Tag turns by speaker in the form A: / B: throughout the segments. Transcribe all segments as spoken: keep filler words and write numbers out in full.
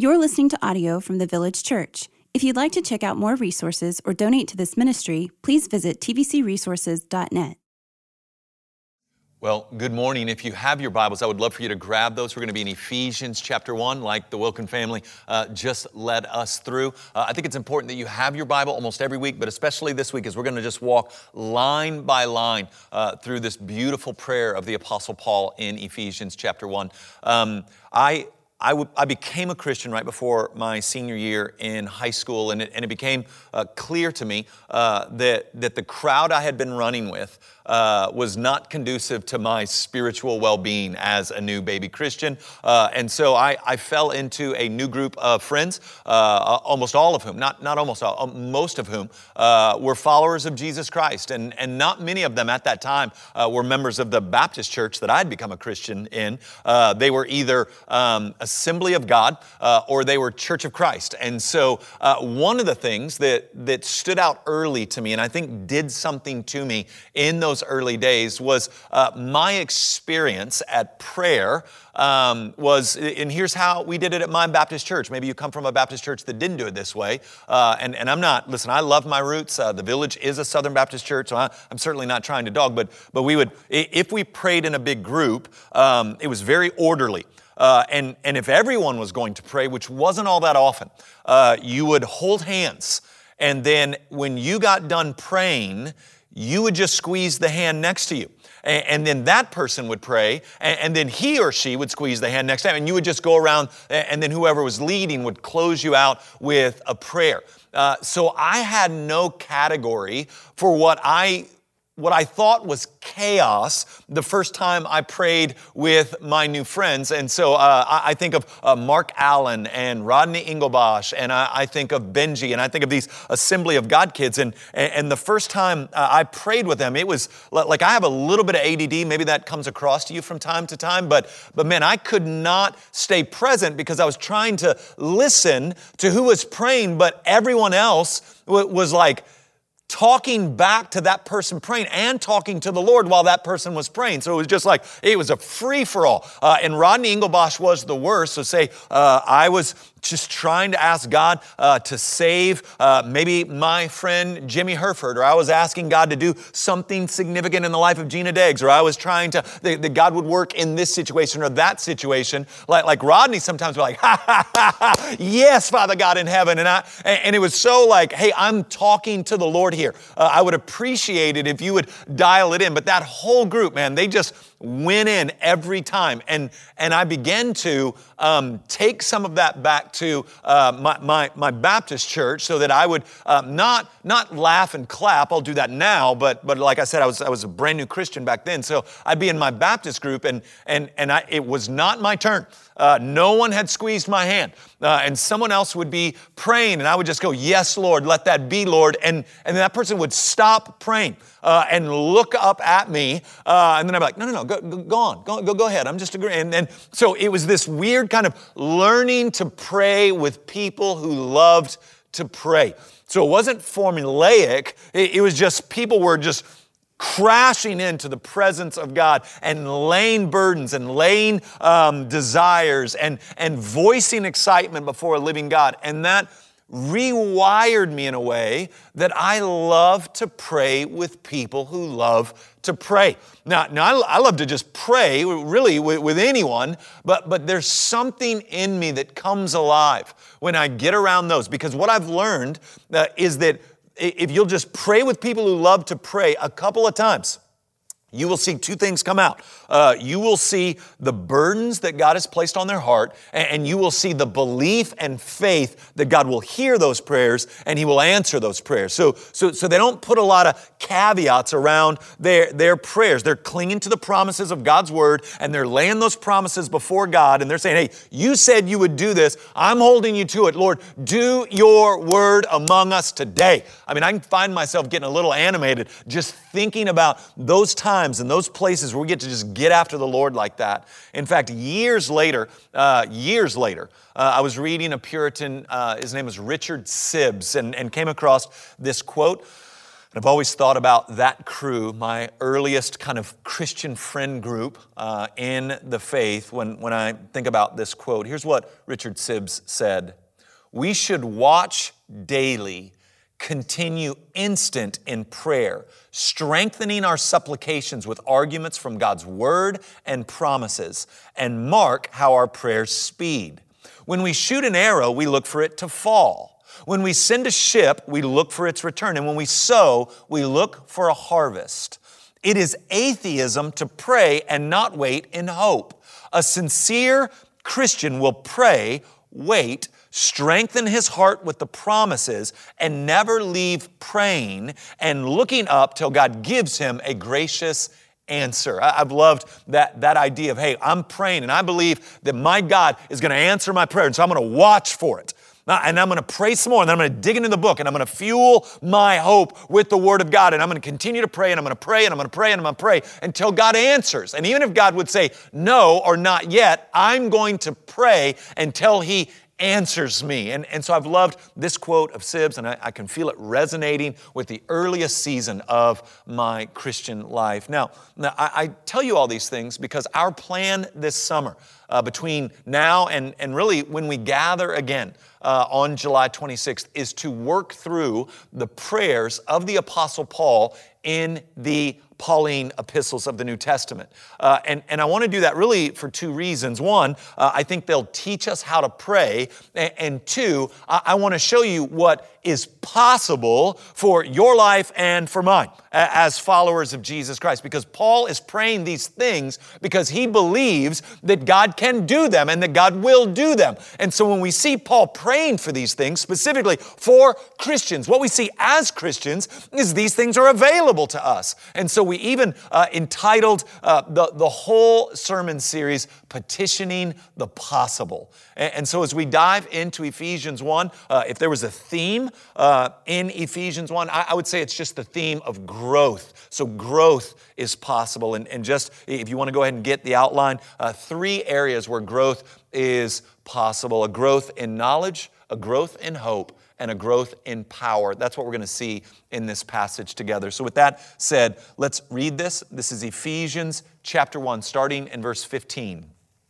A: You're listening to audio from the Village Church. If you'd like to check out more resources or donate to this ministry, please visit t v c resources dot net.
B: Well, good morning. If you have your Bibles, I would love for you to grab those. We're going to be in Ephesians chapter one, like the Wilkin family uh, just led us through. Uh, I think it's important that you have your Bible almost every week, but especially this week, as we're going to just walk line by line uh, through this beautiful prayer of the Apostle Paul in Ephesians chapter one. Um, I I, w- I became a Christian right before my senior year in high school, and it, and it became uh, clear to me uh, that, that the crowd I had been running with uh, was not conducive to my spiritual well-being as a new baby Christian. Uh, and so I, I fell into a new group of friends, uh, almost all of whom, not, not almost all, most of whom uh, were followers of Jesus Christ. And, and not many of them at that time uh, were members of the Baptist church that I'd become a Christian in. Uh, they were either um, a Assembly of God, uh, or they were Church of Christ. And so uh, one of the things that, that stood out early to me, and I think did something to me in those early days, was uh, my experience at prayer um, was, and here's how we did it at my Baptist church. Maybe you come from a Baptist church that didn't do it this way. Uh, and, and I'm not, listen, I love my roots. Uh, the Village is a Southern Baptist church, so I, I'm certainly not trying to dog, but, but we would, if we prayed in a big group, um, it was very orderly. Uh, and, and if everyone was going to pray, which wasn't all that often, uh, you would hold hands. And then when you got done praying, you would just squeeze the hand next to you. And, and then that person would pray, and, and then he or she would squeeze the hand next to him. And you would just go around, and then whoever was leading would close you out with a prayer. Uh, so I had no category for what I what I thought was chaos the first time I prayed with my new friends. And so uh, I, I think of uh, Mark Allen and Rodney Engelbosch, and I, I think of Benji, and I think of these Assembly of God kids. And, and, and the first time uh, I prayed with them, it was like I have a little bit of A D D. Maybe that comes across to you from time to time. But, but man, I could not stay present because I was trying to listen to who was praying, but everyone else w- was like, talking back to that person praying and talking to the Lord while that person was praying. So it was just like, it was a free-for-all. Uh, and Rodney Engelbosch was the worst. So say uh, I was just trying to ask God uh, to save uh, maybe my friend Jimmy Herford, or I was asking God to do something significant in the life of Gina Deggs, or I was trying to, that, that God would work in this situation or that situation. Like, like Rodney sometimes would be like, ha, ha, ha, ha, yes, Father God in heaven. And, I, and, and it was so like, hey, I'm talking to the Lord here. Uh, I would appreciate it if you would dial it in. But that whole group, man, they just went in every time. And, and I began to um, take some of that back to uh, my, my, my Baptist church so that I would uh, not, not laugh and clap. I'll do that now. But, but like I said, I was, I was a brand new Christian back then. So I'd be in my Baptist group, and, and, and I, it was not my turn. Uh, no one had squeezed my hand. Uh, and someone else would be praying, and I would just go, yes, Lord, let that be, Lord. And, and that person would stop praying uh, and look up at me. Uh, and then I'd be like, no, no, no, go, go, go on. Go, go, go ahead. I'm just agreeing. And, and so it was this weird kind of learning to pray with people who loved to pray. So it wasn't formulaic. It, it was just people were just crashing into the presence of God and laying burdens and laying um, desires and, and voicing excitement before a living God. And that rewired me in a way that I love to pray with people who love to pray. Now, now I, I love to just pray, really, with, with anyone, but, but there's something in me that comes alive when I get around those. Because what I've learned uh, is that if you'll just pray with people who love to pray a couple of times, you will see two things come out. Uh, you will see the burdens that God has placed on their heart, and, and you will see the belief and faith that God will hear those prayers and He will answer those prayers. So, so, so they don't put a lot of caveats around their, their prayers. They're clinging to the promises of God's Word, and they're laying those promises before God, and they're saying, hey, you said you would do this. I'm holding you to it. Lord, do your word among us today. I mean, I can find myself getting a little animated just thinking about those times and those places where we get to just get after the Lord like that. In fact, years later, uh, years later, uh, I was reading a Puritan, uh, his name was Richard Sibbes, and, and came across this quote I've always thought about that crew, my earliest kind of Christian friend group uh, in the faith, when, when I think about this quote. Here's what Richard Sibbes said: "We should watch daily, continue instant in prayer, strengthening our supplications with arguments from God's word and promises, and mark how our prayers speed. When we shoot an arrow, we look for it to fall. When we send a ship, we look for its return. And when we sow, we look for a harvest. It is atheism to pray and not wait in hope. A sincere Christian will pray, wait, strengthen his heart with the promises, and never leave praying and looking up till God gives him a gracious answer." I've loved that, that idea of, hey, I'm praying and I believe that my God is going to answer my prayer, and so I'm going to watch for it. And I'm going to pray some more, and then I'm going to dig into the book, and I'm going to fuel my hope with the Word of God, and I'm going to continue to pray, and I'm going to pray, and I'm going to pray, and I'm going to pray until God answers. And even if God would say no or not yet, I'm going to pray until He answers me. And, and so I've loved this quote of Sibbes, and I, I can feel it resonating with the earliest season of my Christian life. Now, now I, I tell you all these things because our plan this summer, uh, between now and, and really when we gather again uh, on July twenty-sixth, is to work through the prayers of the Apostle Paul in the Pauline epistles of the New Testament. Uh, and, and I want to do that really for two reasons. One, uh, I think they'll teach us how to pray. And, and two, I, I want to show you what is possible for your life and for mine as followers of Jesus Christ. Because Paul is praying these things because he believes that God can do them and that God will do them. And so when we see Paul praying for these things, specifically for Christians, what we see as Christians is these things are available to us. And so we even uh, entitled uh, the, the whole sermon series, Petitioning the Possible. And, and so as we dive into Ephesians one, uh, if there was a theme uh, in Ephesians one, I, I would say it's just the theme of growth. So growth is possible. And, and just, if you want to go ahead and get the outline, uh, three areas where growth is possible: a growth in knowledge, a growth in hope, and a growth in power. That's what we're going to see in this passage together. So with that said, let's read this. This is Ephesians chapter one, starting in verse fifteen.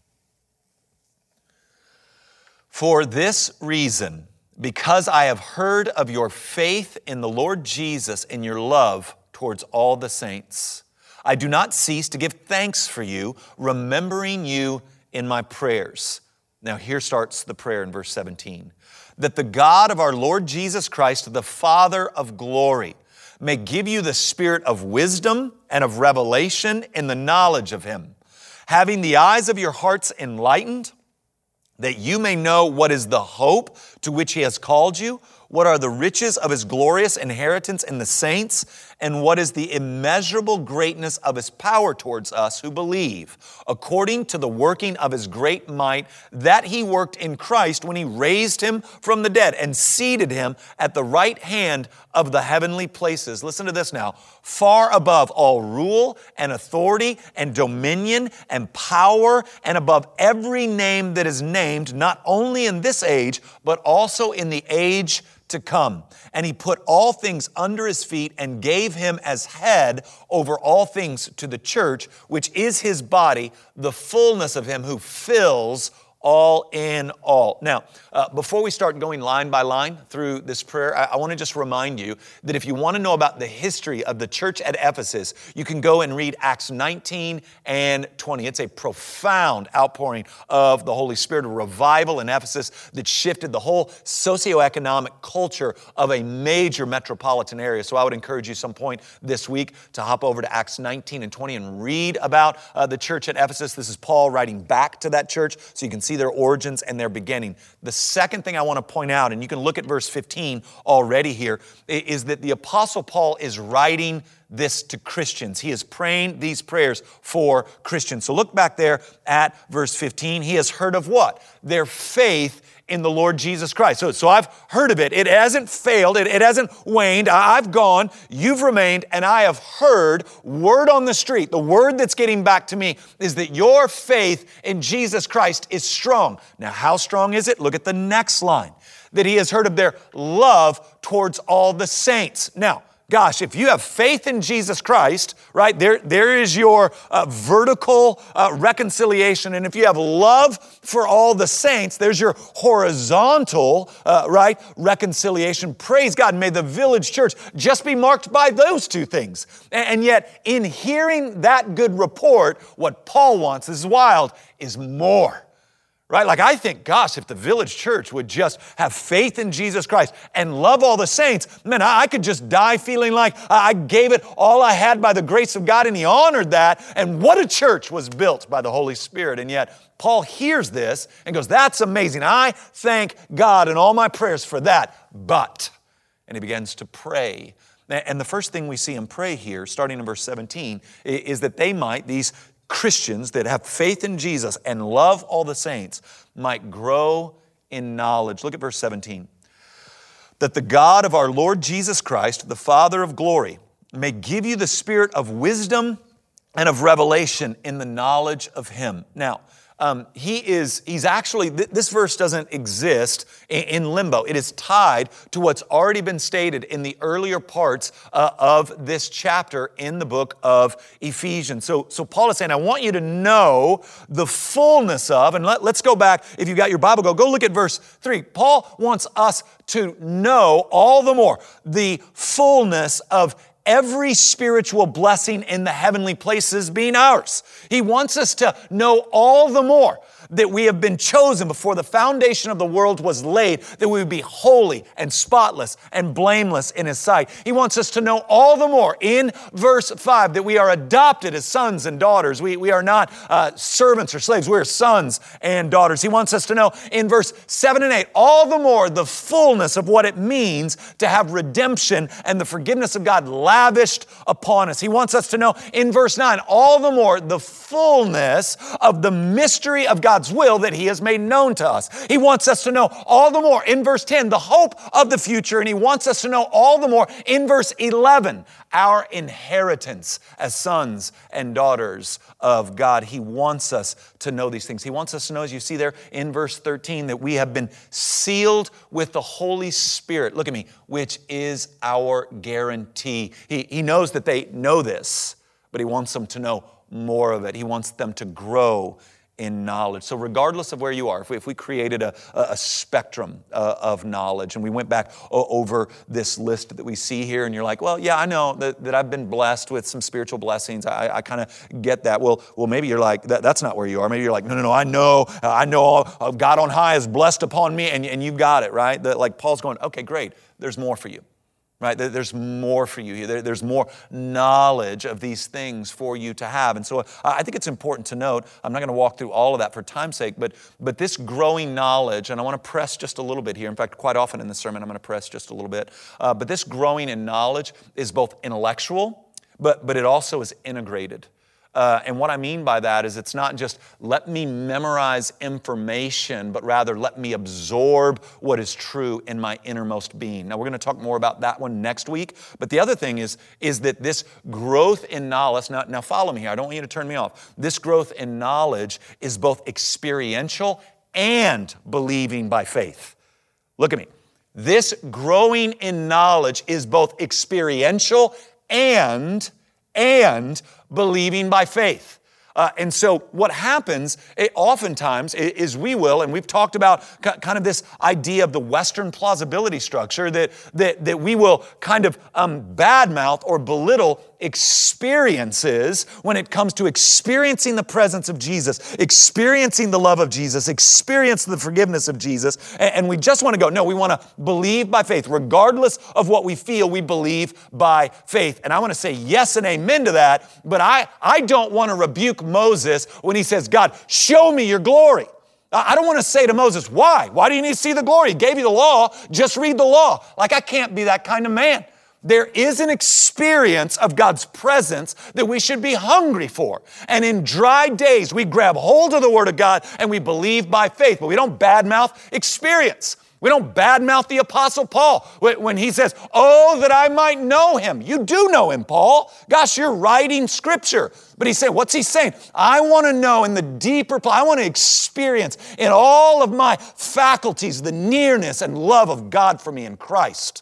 B: "For this reason, because I have heard of your faith in the Lord Jesus and your love towards all the saints, I do not cease to give thanks for you, remembering you in my prayers." Now here starts the prayer in verse seventeen. "That the God of our Lord Jesus Christ, the Father of glory, may give you the spirit of wisdom and of revelation in the knowledge of Him, having the eyes of your hearts enlightened, that you may know what is the hope to which He has called you, what are the riches of His glorious inheritance in the saints, and what is the immeasurable greatness of His power towards us who believe, according to the working of His great might that He worked in Christ when He raised Him from the dead and seated Him at the right hand of the heavenly places." Listen to this now. "Far above all rule and authority and dominion and power, and above every name that is named, not only in this age, but also in the age to come. And He put all things under His feet and gave Him as head over all things to the church, which is His body, the fullness of Him who fills all in all." Now, uh, before we start going line by line through this prayer, I, I want to just remind you that if you want to know about the history of the church at Ephesus, you can go and read Acts nineteen and twenty. It's a profound outpouring of the Holy Spirit, a revival in Ephesus that shifted the whole socioeconomic culture of a major metropolitan area. So I would encourage you some point this week to hop over to Acts nineteen and twenty and read about uh, the church at Ephesus. This is Paul writing back to that church, so you can see their origins and their beginning. The second thing I want to point out, and you can look at verse fifteen already here, is that the Apostle Paul is writing this to Christians. He is praying these prayers for Christians. So look back there at verse fifteen. He has heard of what? Their faith in the Lord Jesus Christ. So, so I've heard of it. It hasn't failed. It, it hasn't waned. I, I've gone. You've remained. And I have heard word on the street. The word that's getting back to me is that your faith in Jesus Christ is strong. Now, how strong is it? Look at the next line. That He has heard of their love towards all the saints. Now,
C: gosh, if you have faith in Jesus Christ, right, there, there is your uh, vertical uh, reconciliation. And if you have love for all the saints, there's your horizontal, uh, right, reconciliation. Praise God. May the Village Church just be marked by those two things. And, and yet, in hearing that good report, what Paul wants, this is wild, is more. Right? Like I think, gosh, if the Village Church would just have faith in Jesus Christ and love all the saints, man, I could just die feeling like I gave it all I had by the grace of God, and He honored that. And what a church was built by the Holy Spirit. And yet, Paul hears this and goes, that's amazing. I thank God in all my prayers for that. But, and he begins to pray. And the first thing we see him pray here, starting in verse seventeen, is that they might, these Christians that have faith in Jesus and love all the saints, might grow in knowledge. Look at verse seventeen. That the God of our Lord Jesus Christ, the Father of glory, may give you the spirit of wisdom and of revelation in the knowledge of Him. Now, Um, he is, he's actually, th- this verse doesn't exist in, in limbo. It is tied to what's already been stated in the earlier parts uh, of this chapter in the book of Ephesians. So, so Paul is saying, I want you to know the fullness of, and let, let's go back, if you've got your Bible, go, go look at verse three. Paul wants us to know all the more the fullness of every spiritual blessing in the heavenly places being ours. He wants us to know all the more that we have been chosen before the foundation of the world was laid, that we would be holy and spotless and blameless in His sight. He wants us to know all the more in verse five that we are adopted as sons and daughters. We, we are not uh, servants or slaves. We are sons and daughters. He wants us to know in verse seven and eight all the more the fullness of what it means to have redemption and the forgiveness of God lavished upon us. He wants us to know in verse nine all the more the fullness of the mystery of God's will that He has made known to us. He wants us to know all the more in verse ten the hope of the future, and He wants us to know all the more in verse eleven our inheritance as sons and daughters of God. He wants us to know these things. He wants us to know, as you see there in verse thirteen, that we have been sealed with the Holy Spirit. Look at me, which is our guarantee. He, he knows that they know this, but He wants them to know more of it. He wants them to grow in knowledge. So regardless of where you are, if we, if we created a, a spectrum uh, of knowledge and we went back o- over this list that we see here, and you're like, well, yeah, I know that, that I've been blessed with some spiritual blessings. I, I kind of get that. Well, well, maybe you're like, that, that's not where you are. Maybe you're like, no, no, no, I know, I know God on high is blessed upon me, and, and you've got it, right? That, like Paul's going, okay, great, there's more for you. Right? There's more for you. There's more knowledge of these things for you to have. And so I think it's important to note, I'm not going to walk through all of that for time's sake, but, but this growing knowledge, and I want to press just a little bit here. In fact, quite often in the sermon, I'm going to press just a little bit. Uh, but this growing in knowledge is both intellectual, but, but it also is integrated. Uh, and what I mean by that is it's not just let me memorize information, but rather let me absorb what is true in my innermost being. Now, we're going to talk more about that one next week. But the other thing is, is that this growth in knowledge, now, now follow me here, I don't want you to turn me off. This growth in knowledge is both experiential and believing by faith. Look at me. This growing in knowledge is both experiential and and believing by faith. Uh, and so what happens it, oftentimes is we will, and we've talked about c- kind of this idea of the Western plausibility structure, that, that, that we will kind of um, badmouth or belittle experiences when it comes to experiencing the presence of Jesus, experiencing the love of Jesus, experiencing the forgiveness of Jesus. And, and we just want to go, no, we want to believe by faith. Regardless of what we feel, we believe by faith. And I want to say yes and amen to that, but I, I don't want to rebuke Moses when he says, God, show me your glory. I don't want to say to Moses, why? Why do you need to see the glory? He gave you the law. Just read the law. Like, I can't be that kind of man. There is an experience of God's presence that we should be hungry for. And in dry days, we grab hold of the Word of God and we believe by faith, but we don't badmouth experience. We don't badmouth the Apostle Paul when he says, oh, that I might know Him. You do know Him, Paul. Gosh, you're writing Scripture. But he's saying, what's he saying? I want to know in the deeper, I want to experience in all of my faculties the nearness and love of God for me in Christ.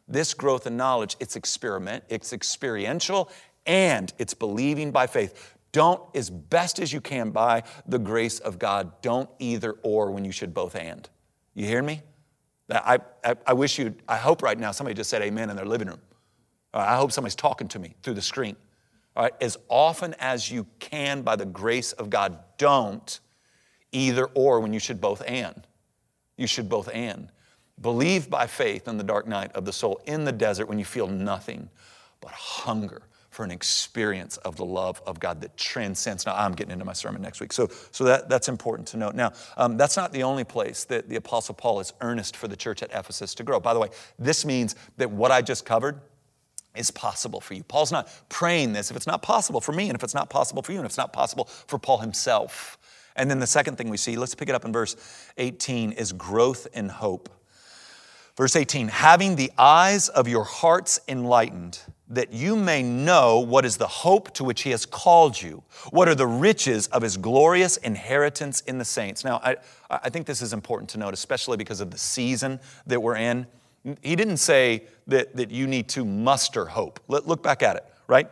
C: This growth in knowledge, it's experiment, it's experiential, and it's believing by faith. Don't, as best as you can by the grace of God, don't either or when you should both and. You hear me? I, I, I wish you, I hope right now somebody just said amen in their living room. I hope somebody's talking to me through the screen. All right, as often as you can by the grace of God, don't either or when you should both and. You should both and. Believe by faith in the dark night of the soul, in the desert when you feel nothing but hunger for an experience of the love of God that transcends. Now, I'm getting into my sermon next week, so, so that, that's important to note. Now, um, that's not the only place that the Apostle Paul is earnest for the church at Ephesus to grow. By the way, this means that what I just covered is possible for you. Paul's not praying this if it's not possible for me, and if it's not possible for you, and if it's not possible for Paul himself. And then the second thing we see, let's pick it up in verse eighteen, is growth in hope. Verse eighteen, having the eyes of your hearts enlightened, that you may know what is the hope to which he has called you, what are the riches of his glorious inheritance in the saints. Now, I, I think this is important to note, especially because of the season that we're in. He didn't say that, that you need to muster hope. Let, look back at it, right?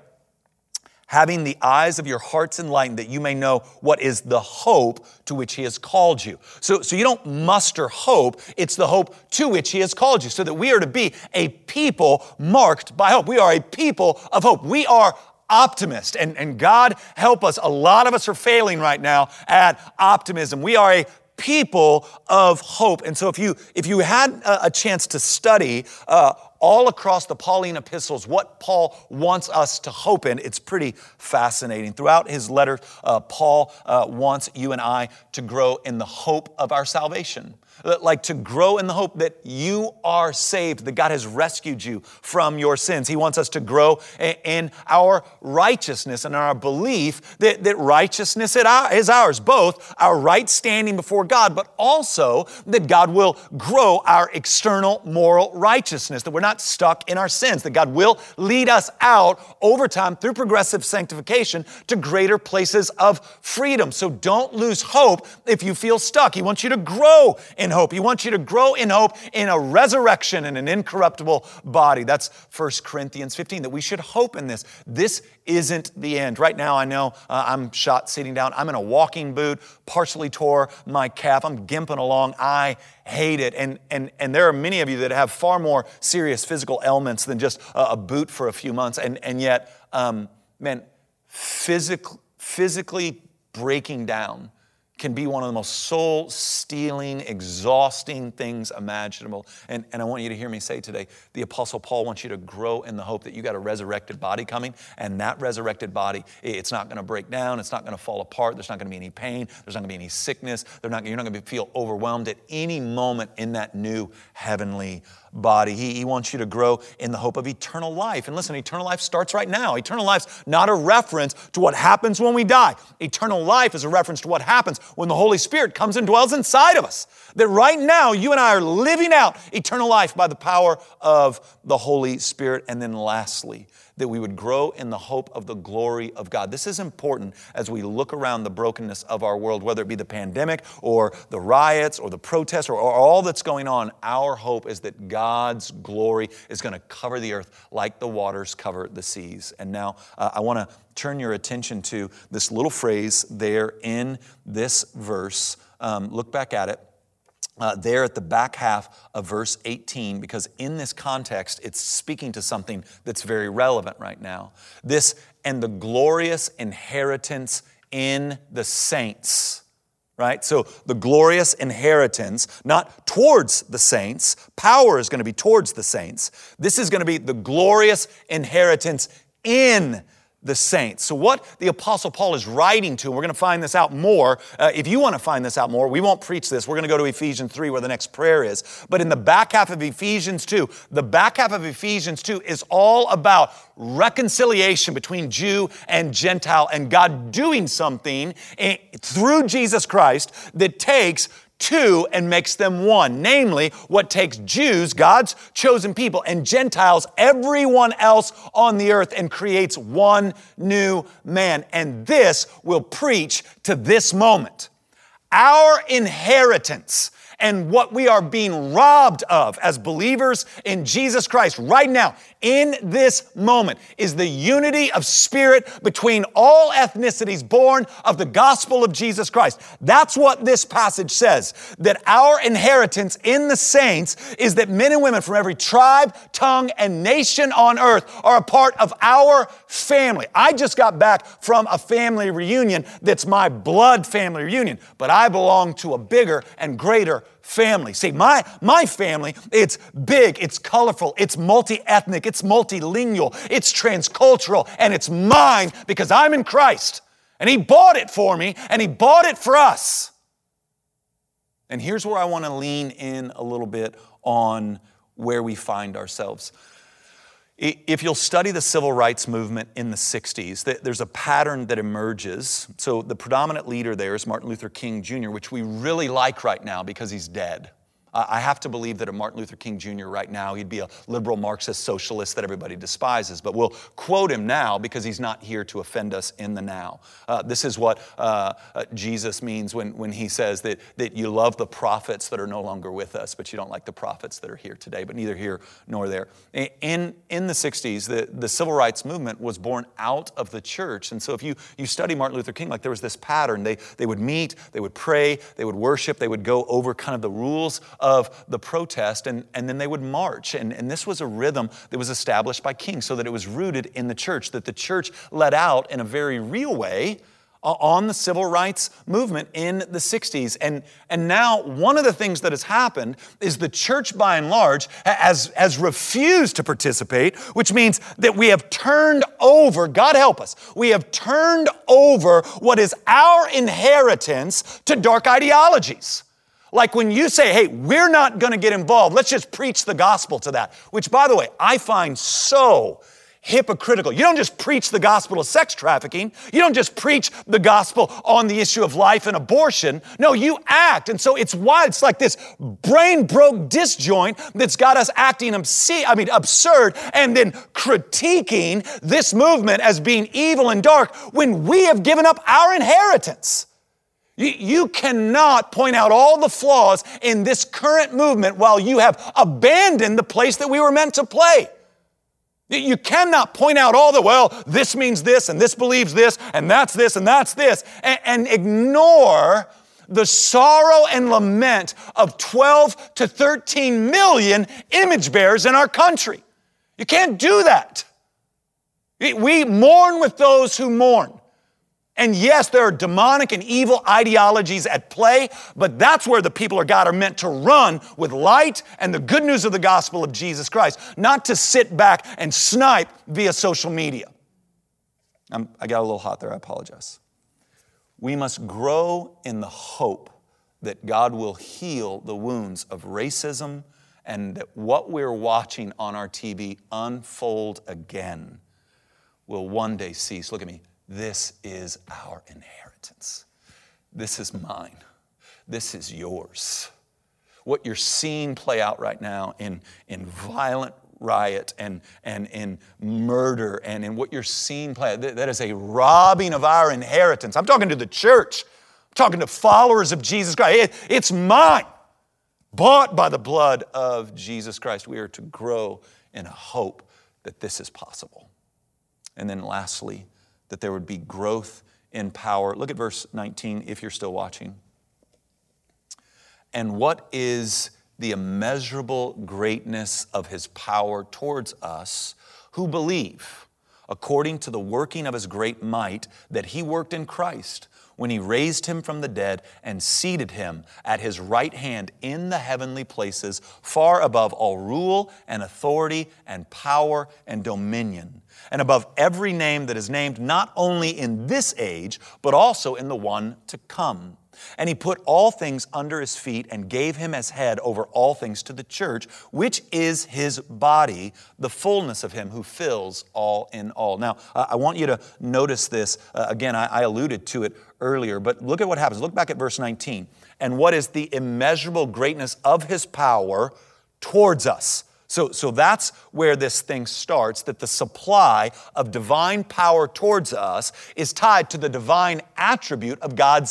C: Having the eyes of your hearts enlightened, that you may know what is the hope to which he has called you. So, so you don't muster hope, it's the hope to which he has called you, so that we are to be a people marked by hope. We are a people of hope. We are optimists, and, and God help us. A lot of us are failing right now at optimism. We are a people of hope. And so if you if you had a, a chance to study uh, all across the Pauline epistles what Paul wants us to hope in, it's pretty fascinating. Throughout his letter, uh, Paul uh, wants you and I to grow in the hope of our salvation. Like to grow in the hope that you are saved, that God has rescued you from your sins. He wants us to grow in our righteousness and our belief that, that righteousness is ours, both our right standing before God, but also that God will grow our external moral righteousness, that we're not stuck in our sins, that God will lead us out over time through progressive sanctification to greater places of freedom. So don't lose hope if you feel stuck. He wants you to grow in hope. He wants you to grow in hope in a resurrection and an incorruptible body. That's First Corinthians fifteen, that we should hope in this. This isn't the end. Right now, I know uh, I'm shot sitting down. I'm in a walking boot, partially tore my calf. I'm gimping along. I hate it. And, and, and there are many of you that have far more serious physical ailments than just a, a boot for a few months. And, and yet, um, man, physic, physically breaking down can be one of the most soul-stealing, exhausting things imaginable. And, and I want you to hear me say today, the Apostle Paul wants you to grow in the hope that you got a resurrected body coming, and that resurrected body, it's not going to break down, it's not going to fall apart, there's not going to be any pain, there's not going to be any sickness, They're not, you're not going to feel overwhelmed at any moment in that new heavenly body. He, he wants you to grow in the hope of eternal life. And listen, eternal life starts right now. Eternal life's not a reference to what happens when we die. Eternal life is a reference to what happens when the Holy Spirit comes and dwells inside of us. That right now, you and I are living out eternal life by the power of the Holy Spirit. And then lastly, that we would grow in the hope of the glory of God. This is important as we look around the brokenness of our world, whether it be the pandemic or the riots or the protests or, or all that's going on. Our hope is that God's glory is going to cover the earth like the waters cover the seas. And now uh, I want to turn your attention to this little phrase there in this verse. Um, look back at it. Uh, there at the back half of verse eighteen, because in this context, it's speaking to something that's very relevant right now. This, and the glorious inheritance in the saints, right? So the glorious inheritance, not towards the saints. Power is going to be towards the saints. This is going to be the glorious inheritance in the saints. So what the Apostle Paul is writing to, and we're going to find this out more. Uh, if you want to find this out more, we won't preach this. We're going to go to Ephesians three where the next prayer is. But in the back half of Ephesians two, the back half of Ephesians two is all about reconciliation between Jew and Gentile and God doing something through Jesus Christ that takes two and makes them one. Namely, what takes Jews, God's chosen people, and Gentiles, everyone else on the earth, and creates one new man. And this will preach to this moment. Our inheritance And what we are being robbed of as believers in Jesus Christ right now, in this moment, is the unity of spirit between all ethnicities born of the gospel of Jesus Christ. That's what this passage says, that our inheritance in the saints is that men and women from every tribe, tongue, and nation on earth are a part of our family. I just got back from a family reunion that's my blood family reunion, but I belong to a bigger and greater family. See, my, my family, it's big, it's colorful, it's multi-ethnic, it's multilingual, it's transcultural, and it's mine because I'm in Christ. And He bought it for me, and He bought it for us. And here's where I want to lean in a little bit on where we find ourselves. If you'll study the civil rights movement in the sixties, there's a pattern that emerges. So the predominant leader there is Martin Luther King Junior, which we really like right now because he's dead. I have to believe that a Martin Luther King Junior right now, he'd be a liberal Marxist socialist that everybody despises. But we'll quote him now because he's not here to offend us in the now. Uh, this is what uh, uh, Jesus means when, when he says that, that you love the prophets that are no longer with us, but you don't like the prophets that are here today, but neither here nor there. In, in the sixties, the, the civil rights movement was born out of the church. And so if you, you study Martin Luther King, like there was this pattern. They, they would meet, they would pray, they would worship, they would go over kind of the rules of the protest, and, and then they would march. And, and this was a rhythm that was established by King so that it was rooted in the church, that the church let out in a very real way uh, on the civil rights movement in the sixties. And, and now one of the things that has happened is the church by and large has, has refused to participate, which means that we have turned over, God help us, we have turned over what is our inheritance to dark ideologies. Like when you say, hey, we're not going to get involved, let's just preach the gospel to that, which, by the way, I find so hypocritical. You don't just preach the gospel of sex trafficking. You don't just preach the gospel on the issue of life and abortion. No, you act. And so it's why it's like this brain-broke disjoint that's got us acting obscene, I mean, absurd and then critiquing this movement as being evil and dark when we have given up our inheritance. You cannot point out all the flaws in this current movement while you have abandoned the place that we were meant to play. You cannot point out all the, well, this means this, and this believes this, and that's this, and that's this, and, and ignore the sorrow and lament of twelve to thirteen million image bearers in our country. You can't do that. We mourn with those who mourn. And yes, there are demonic and evil ideologies at play, but that's where the people of God are meant to run with light and the good news of the gospel of Jesus Christ, not to sit back and snipe via social media. I'm, I got a little hot there, I apologize. We must grow in the hope that God will heal the wounds of racism and that what we're watching on our T V unfold again will one day cease. Look at me. This is our inheritance. This is mine. This is yours. What you're seeing play out right now in, in violent riot and, and in murder and in what you're seeing play out, that is a robbing of our inheritance. I'm talking to the church. I'm talking to followers of Jesus Christ. It, it's mine. Bought by the blood of Jesus Christ. We are to grow in a hope that this is possible. And then lastly, that there would be growth in power. Look at verse nineteen if you're still watching. And what is the immeasurable greatness of His power towards us who believe, according to the working of His great might that He worked in Christ, when He raised Him from the dead and seated Him at His right hand in the heavenly places, far above all rule and authority and power and dominion, and above every name that is named, not only in this age, but also in the one to come. And He put all things under His feet and gave Him as head over all things to the church, which is His body, the fullness of Him who fills all in all. Now, uh, I want you to notice this. Uh, again, I, I alluded to it earlier, but look at what happens. Look back at verse nineteen. And what is the immeasurable greatness of His power towards us? So, so that's where this thing starts, that the supply of divine power towards us is tied to the divine attribute of God's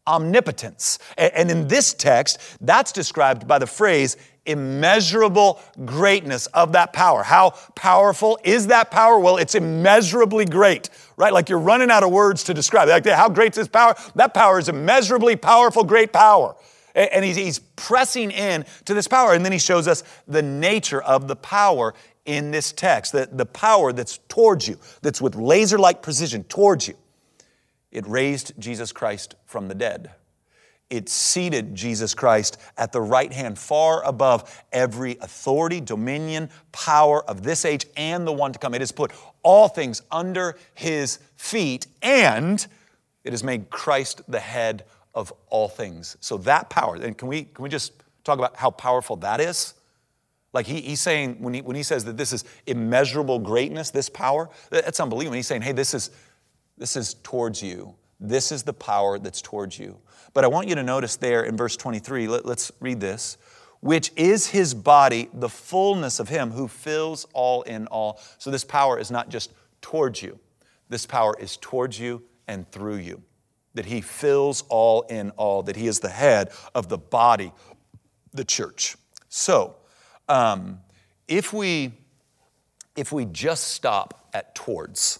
C: omnipotence. And in this text, that's described by the phrase immeasurable greatness of that power. How powerful is that power? Well, it's immeasurably great, right? Like you're running out of words to describe it. Like, how great is this power? That power is immeasurably powerful, great power. And he's, he's pressing in to this power. And then he shows us the nature of the power in this text, the, the power that's towards you, that's with laser-like precision towards you. It raised Jesus Christ from the dead. It seated Jesus Christ at the right hand, far above every authority, dominion, power of this age and the one to come. It has put all things under His feet, and it has made Christ the head of all things. So that power, and can we, can we just talk about how powerful that is? Like he, he's saying, when he, when he says that this is immeasurable greatness, this power, that's unbelievable. He's saying, hey, this is, this is towards you. This is the power that's towards you. But I want you to notice there in verse twenty-three, let, let's read this, which is His body, the fullness of Him who fills all in all. So this power is not just towards you. This power is towards you and through you. That He fills all in all, that He is the head of the body, the church. So, um, if we, if we just stop at towards,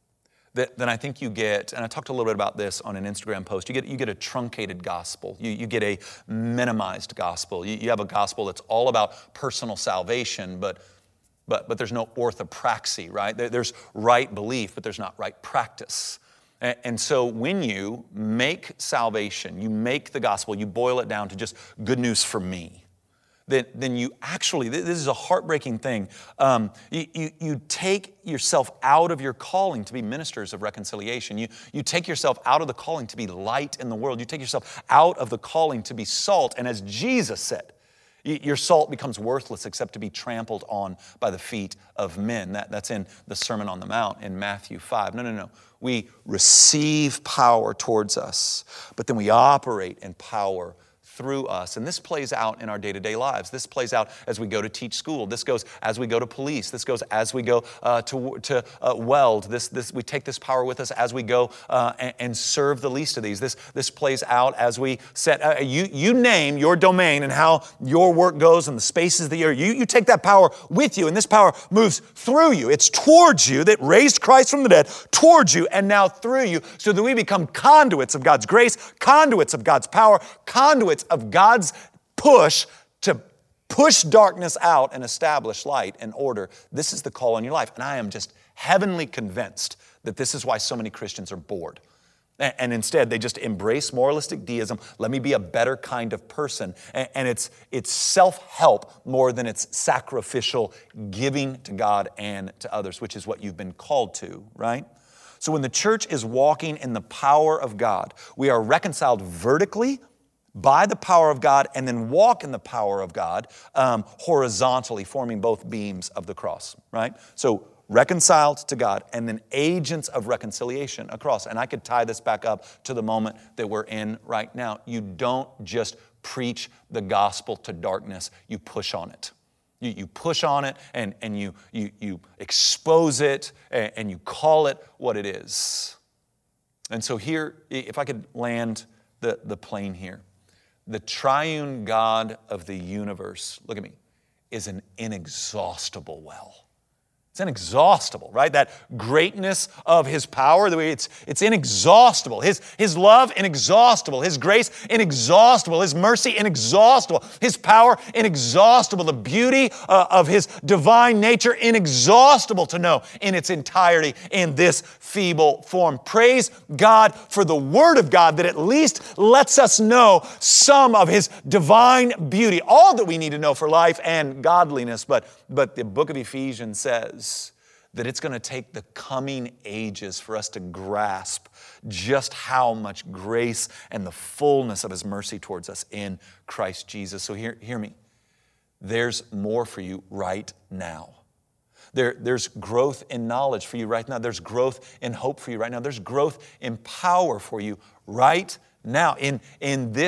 C: then I think you get, and I talked a little bit about this on an Instagram post, you get, you get a truncated gospel. You, you get a minimized gospel. You, you have a gospel that's all about personal salvation, but, but, but there's no orthopraxy, right? There, there's right belief, but there's not right practice. And, and so when you make salvation, you make the gospel, you boil it down to just good news for me, Then, then you actually, this is a heartbreaking thing, um, you, you, you take yourself out of your calling to be ministers of reconciliation. You, you take yourself out of the calling to be light in the world. You take yourself out of the calling to be salt. And as Jesus said, your salt becomes worthless except to be trampled on by the feet of men. That, that's in the Sermon on the Mount in Matthew five. No, no, no. We receive power towards us, but then we operate in power through us. And this plays out in our day-to-day lives. This plays out as we go to teach school. This goes as we go to police. This goes as we go uh, to, to uh, weld. This, this, we take this power with us as we go uh, and, and serve the least of these. This, this plays out as we set, uh, you, you name your domain and how your work goes and the spaces that you're, you, you take that power with you, and this power moves through you. It's towards you that raised Christ from the dead, towards you and now through you, so that we become conduits of God's grace, conduits of God's power, conduits of God's push to push darkness out and establish light and order. This is the call on your life. And I am just heavenly convinced that this is why so many Christians are bored. And instead, they just embrace moralistic deism. Let me be a better kind of person. And it's, it's self-help more than it's sacrificial giving to God and to others, which is what you've been called to, right? So when the church is walking in the power of God, we are reconciled vertically by the power of God, and then walk in the power of God um, horizontally, forming both beams of the cross, right? So reconciled to God, and then agents of reconciliation across. And I could tie this back up to the moment that we're in right now. You don't just preach the gospel to darkness, you push on it. You, you push on it, and, and you, you, you expose it, and, and you call it what it is. And so here, if I could land the, the plane here, the triune God of the universe, look at me, is an inexhaustible well. It's inexhaustible, right? That greatness of His power, the way it's, it's inexhaustible. His, His love, inexhaustible. His grace, inexhaustible. His mercy, inexhaustible. His power, inexhaustible. The beauty uh, of His divine nature, inexhaustible to know in its entirety in this feeble form. Praise God for the Word of God that at least lets us know some of His divine beauty, all that we need to know for life and godliness. But, but the book of Ephesians says that it's going to take the coming ages for us to grasp just how much grace and the fullness of His mercy towards us in Christ Jesus. So hear, hear me. There's more for you right now. There, there's growth in knowledge for you right now. There's growth in hope for you right now. There's growth in power for you right now. In, in this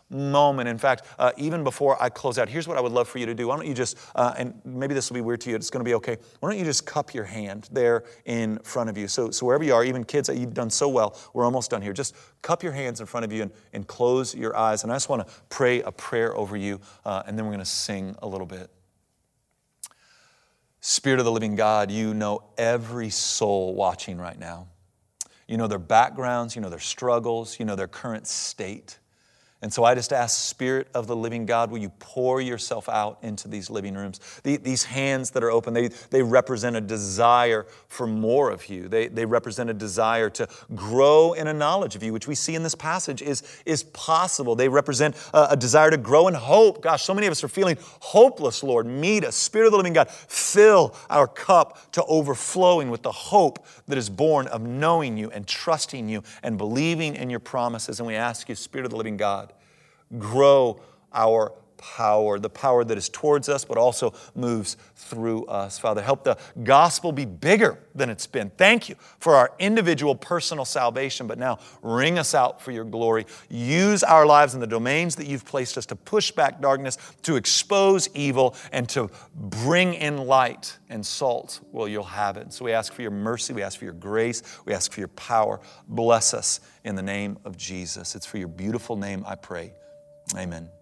C: moment. In fact, uh, even before I close out, here's what I would love for you to do. Why don't you just, uh, and maybe this will be weird to you, it's going to be okay. Why don't you just cup your hand there in front of you? So, so wherever you are, even kids, you've done so well. We're almost done here. Just cup your hands in front of you and, and close your eyes. And I just want to pray a prayer over you, uh, and then we're going to sing a little bit. Spirit of the living God, you know every soul watching right now. You know their backgrounds, you know their struggles, you know their current state. And so I just ask, Spirit of the living God, will you pour yourself out into these living rooms? The, these hands that are open, they, they represent a desire for more of you. They, they represent a desire to grow in a knowledge of you, which we see in this passage is, is possible. They represent a, a desire to grow in hope. Gosh, so many of us are feeling hopeless, Lord. Meet us. Spirit of the living God, fill our cup to overflowing with the hope that is born of knowing you and trusting you and believing in your promises. And we ask you, Spirit of the living God, grow our power, the power that is towards us, but also moves through us. Father, help the gospel be bigger than it's been. Thank you for our individual personal salvation, but now ring us out for your glory. Use our lives in the domains that you've placed us to push back darkness, to expose evil, and to bring in light and salt. Well, you'll have it. So we ask for your mercy. We ask for your grace. We ask for your power. Bless us in the name of Jesus. It's for your beautiful name I pray. Amen.